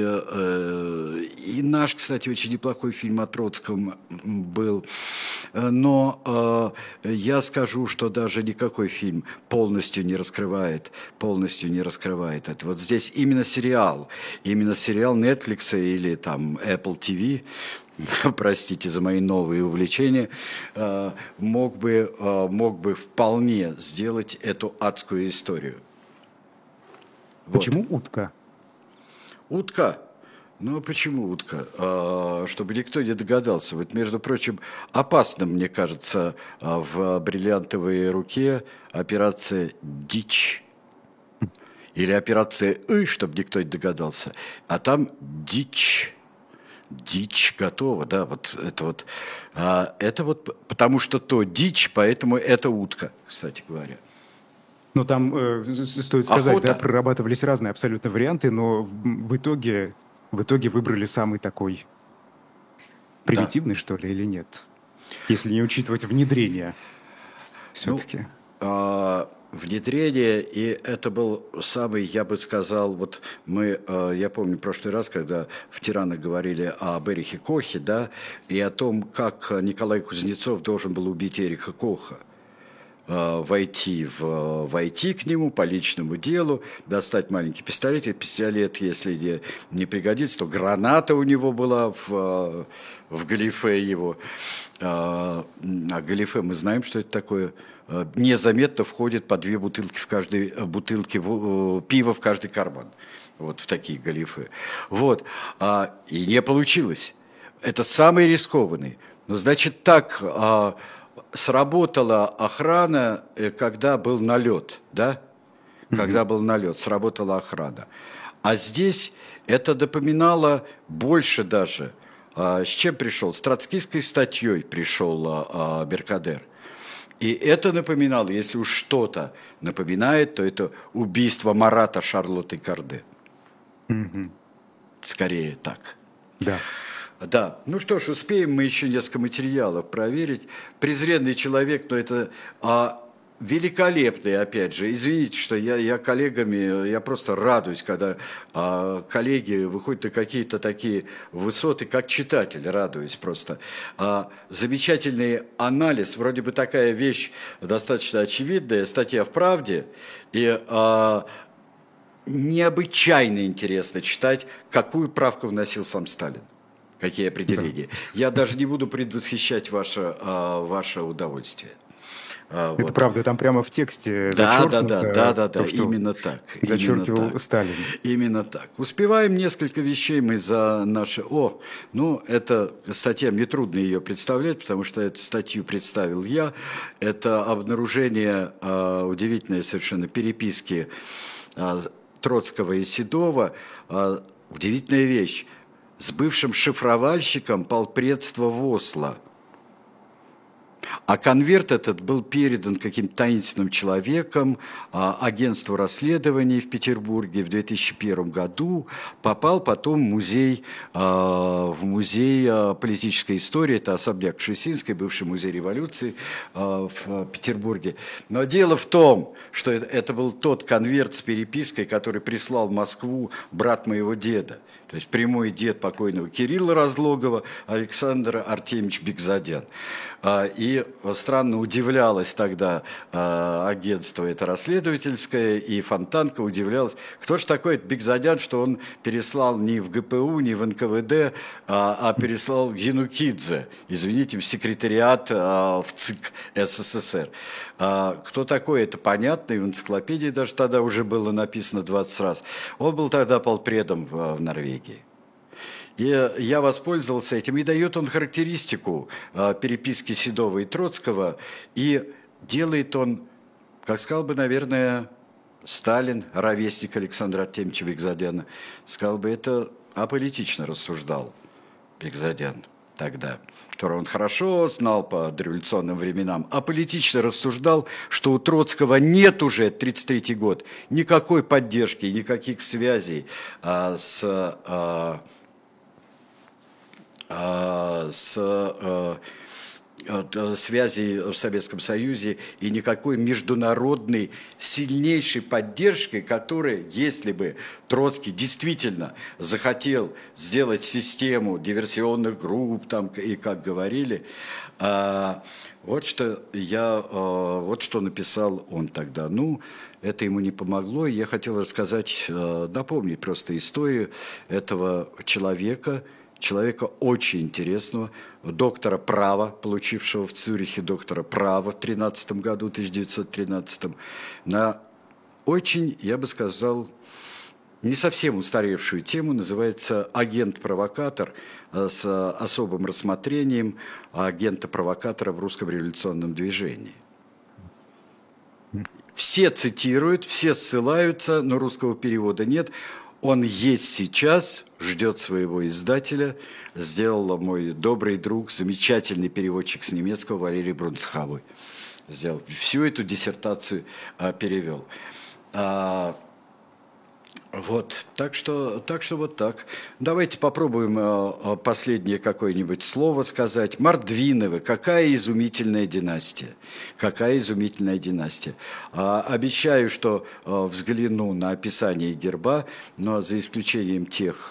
и наш, кстати, очень неплохой фильм о Троцком был. Но я скажу, что даже никакой фильм полностью не раскрывает это. Вот здесь именно сериал Netflix или там Apple TV, простите за мои новые увлечения, мог бы вполне сделать эту адскую историю. Почему утка? Утка? Ну, почему утка? Чтобы никто не догадался. Вот, между прочим, опасно, мне кажется, в «Бриллиантовой руке» операция «Дичь». Или операция чтобы никто не догадался. А там «Дичь». Дичь готова, да, это вот, потому что то дичь, поэтому это утка, кстати говоря. Ну, там, стоит сказать, Охота. да, прорабатывались разные абсолютно варианты, но в итоге выбрали самый такой Да. примитивный, что ли, или нет? Если не учитывать внедрение Ну, все-таки. внедрение, и это был самый, я бы сказал, вот мы, я помню в прошлый раз, когда в «Тиранах» говорили об Эрихе Кохе, да, и о том, как Николай Кузнецов должен был убить Эриха Коха. Войти к нему по личному делу, достать маленький пистолет, и пистолет, если не пригодится, то граната у него была в галифе его. А галифе, мы знаем, что это такое. Незаметно входит по 2 бутылки в каждой бутылке пива в каждый карман. Вот в такие галифе. Вот. И не получилось. Это самый рискованный. Но значит так... Сработала охрана, когда был налет, да? Когда был налет, сработала охрана. А здесь это напоминало больше даже. С чем пришел? С троцкистской статьей пришел Меркадер. И это напоминало, если уж что-то напоминает, то это убийство Марата Шарлотты Корде. Скорее так. Да. Да, ну что ж, успеем мы еще несколько материалов проверить. Презренный человек, но это великолепный, опять же. Извините, что я коллегами, я просто радуюсь, когда коллеги выходят на какие-то такие высоты, как читатель, радуюсь просто. Замечательный анализ, вроде бы такая вещь достаточно очевидная, статья в «Правде», и необычайно интересно читать, какую правку вносил сам Сталин. Какие определения. Да. Я даже не буду предвосхищать ваше удовольствие. Это вот. Правда, там прямо в тексте Да, именно так. Зачеркивал именно так. Сталин. Именно так. Успеваем несколько вещей мы за наши... эта статья, мне трудно ее представлять, потому что эту статью представил я. Это обнаружение удивительной совершенно переписки Троцкого и Седова. Удивительная вещь. С бывшим шифровальщиком полпредства в Осло. А конверт этот был передан каким-то таинственным человеком агентству расследований в Петербурге в 2001 году, попал потом в музей политической истории, это особняк Кшесинской, бывший музей революции в Петербурге. Но дело в том, что это был тот конверт с перепиской, который прислал в Москву брат моего деда. То есть прямой дед покойного Кирилла Разлогова, Александр Артемьевич Бекзадян. И странно удивлялось тогда агентство это расследовательское, и Фонтанка удивлялась, кто же такой этот Бекзадян, что он переслал не в ГПУ, не в НКВД, а переслал в Янукидзе, извините, в секретариат в ЦИК СССР. Кто такой, это понятно, и в энциклопедии даже тогда уже было написано 20 раз. Он был тогда полпредом в Норвегии. И я воспользовался этим, и дает он характеристику переписки Седова и Троцкого, и делает он, как сказал бы, наверное, Сталин, ровесник Александра Артемьевича Бекзадяна, сказал бы, это аполитично рассуждал Бекзадян тогда, который он хорошо знал по дореволюционным временам, аполитично рассуждал, что у Троцкого нет уже, 1933 год, никакой поддержки, никаких связей с связей в Советском Союзе и никакой международной сильнейшей поддержки, которая, если бы Троцкий действительно захотел сделать систему диверсионных групп, там, и как говорили, вот что написал он тогда. Это ему не помогло, и я хотел рассказать, напомнить просто историю этого человека очень интересного, доктора права, получившего в Цюрихе доктора права в 1913 на очень, я бы сказал, не совсем устаревшую тему, называется «Агент-провокатор», с особым рассмотрением агента-провокатора в русском революционном движении. Все цитируют, все ссылаются, но русского перевода нет. Он есть сейчас, ждет своего издателя. Сделал мой добрый друг, замечательный переводчик с немецкого Валерий Брунцхауэр. Всю эту диссертацию перевел. Вот, так что вот так. Давайте попробуем последнее какое-нибудь слово сказать. Мордвиновы. Какая изумительная династия. Какая изумительная династия. Обещаю, что взгляну на описание герба, но за исключением тех,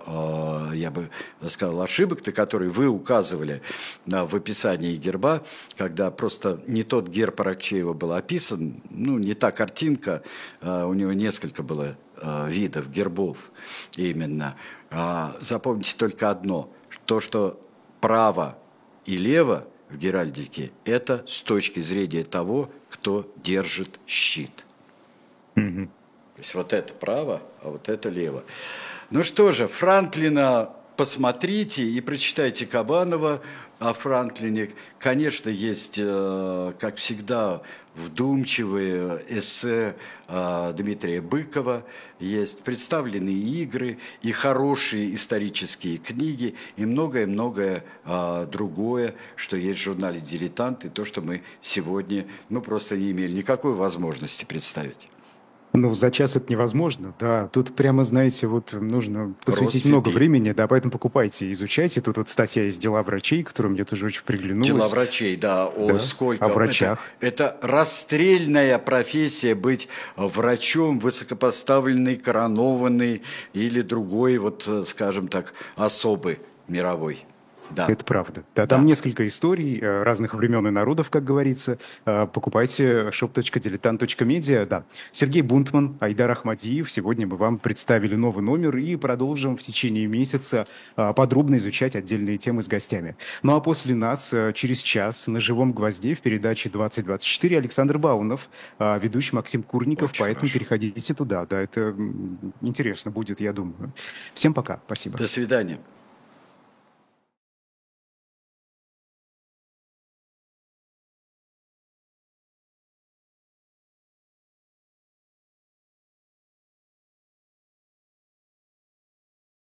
я бы сказал, ошибок, которые вы указывали в описании герба, когда просто не тот герб Аракчеева был описан, ну, не та картинка, у него несколько было видов гербов именно. Запомните только одно, то, что право и лево в геральдике, это с точки зрения того, кто держит щит. Мгм. То есть вот это право, а вот это лево. Ну что же, Франклина посмотрите и прочитайте Кабанова о Франклине. Конечно, есть, как всегда, вдумчивые эссе Дмитрия Быкова, есть представленные игры и хорошие исторические книги, и многое-многое другое, что есть в журнале «Дилетант», и то, что мы сегодня просто не имели никакой возможности представить. Ну, за час это невозможно, да. Тут прямо, знаете, вот нужно Рост посвятить много степи. времени, да, поэтому покупайте, изучайте. Тут вот статья из «Дела врачей», которая мне тоже очень Дела приглянулась, врачей, да, да, о сколько. врачах. Это расстрельная профессия быть врачом, высокопоставленный, коронованный или другой, вот, скажем так, особый мировой. Да, Это правда. Да, там да. несколько историй разных времен и народов, как говорится. Покупайте shop.diletant.media. Да. Сергей Бунтман, Айдар Ахмадиев. Сегодня мы вам представили новый номер и продолжим в течение месяца подробно изучать отдельные темы с гостями. Ну а после нас через час на «Живом гвозде» в передаче 2024 Александр Баунов, ведущий Максим Курников. Очень Поэтому хорошо. переходите туда. Да, это интересно будет, я думаю. Всем пока. Спасибо. До свидания.